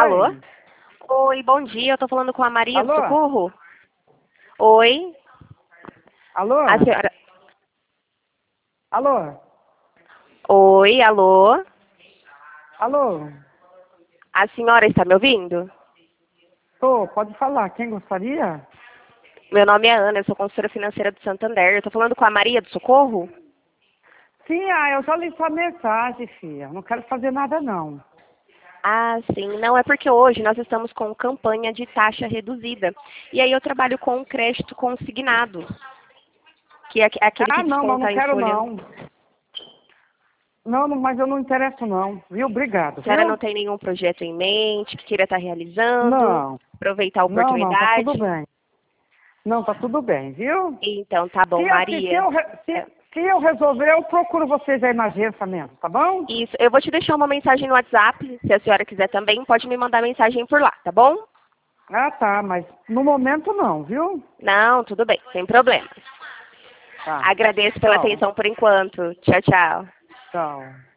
Alô? Oi. Oi, bom dia. Eu tô falando com a Maria do Alô? Socorro. Oi? Alô? A senhora... Alô? Oi, alô? Alô? A senhora está me ouvindo? Tô, pode falar. Quem gostaria? Meu nome é Ana, eu sou consultora financeira do Santander. Eu tô falando com a Maria do Socorro? Sim, eu já li sua mensagem, filha. Não quero fazer nada, não. Ah, sim. Não, é porque hoje nós estamos com campanha de taxa reduzida. E aí eu trabalho com crédito consignado, que é aquele que Não, mas não desconta em quero, folha. não. Não, mas eu não interesso, não. Viu? Obrigado, A senhora não viu? tem nenhum projeto em mente que queira estar realizando? Não. Aproveitar a Não, tá tudo oportunidade? bem. Não, tá tudo bem, viu? Então, tá bom, Se, assim, se, Maria. eu, se eu resolver, eu procuro vocês aí na agência mesmo, tá bom? Isso, eu vou te deixar uma mensagem no WhatsApp, se a senhora quiser também, pode me mandar mensagem por lá, tá bom? Tá, mas no momento não, viu? Não, tudo bem, sem problema. Tá. Agradeço pela Tchau. atenção por enquanto. Tchau, tchau. Tchau.